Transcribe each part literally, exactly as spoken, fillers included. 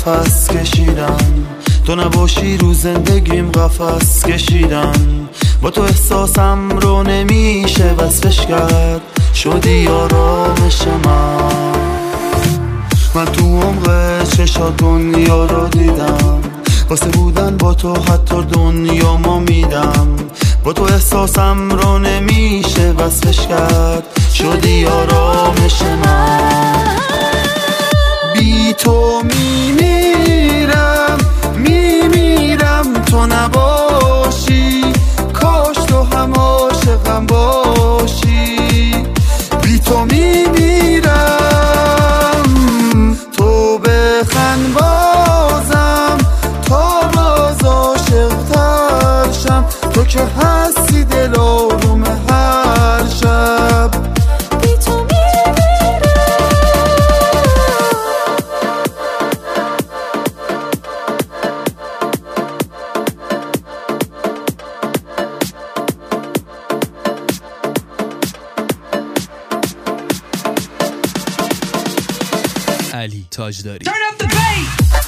نفس کشیدم، تو نباشی رو زندگیم قفس کشیدم. با تو احساسم رو نمیشه وصفش کرد، شدی آرامش من. من تو عمق چشات دنیا رو دیدم، واسه بودن با تو حتی دنیا ما میدم. با تو احساسم رو نمیشه وصفش کرد، شدی آرامش من. بی تو میمیرم میمیرم، تو نباشی کاش تو هم عاشقم باشی. بی تو میمیرم، تو بخند بازم تا باز عاشق‌تر شم. تو که هستی دل آروم هر شب. علی تاجداری. Turn up the bass.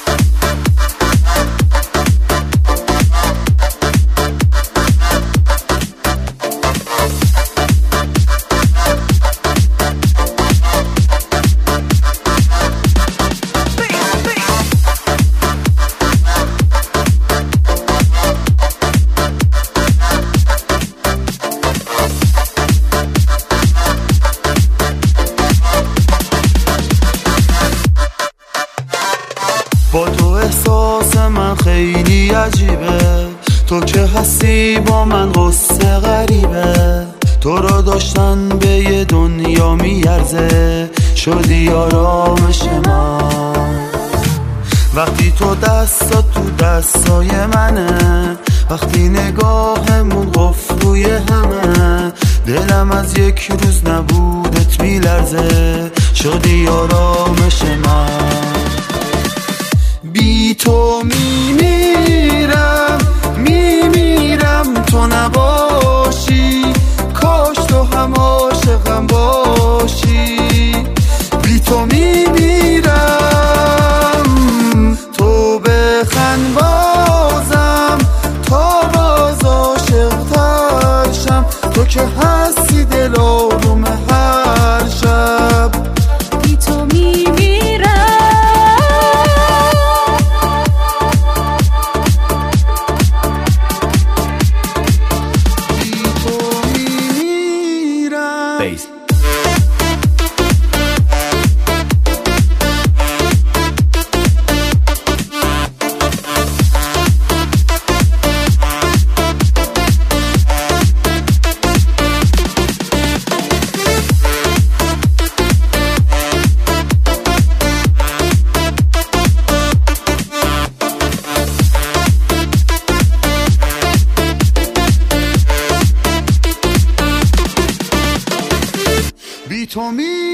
با تو احساس من خیلی عجیبه، تو که هستی با من قصه غریبه. تو را داشتن به یه دنیا میارزه، شدی آرامش من. وقتی تو دستات تو دستای منه، وقتی نگاهمون قفل روی همه، دلم از یک روز نبودت میلرزه، شدی آرامش من. بی تو میمیرم میمیرم، تو نباشی کاش تو هم عاشقم باشی. بی تو میمیرم، تو بخند بازم تا باز عاشق‌تر شم. تو که هستی دل آروم هر شب. بی تو میمیرم، بیس. بی تو می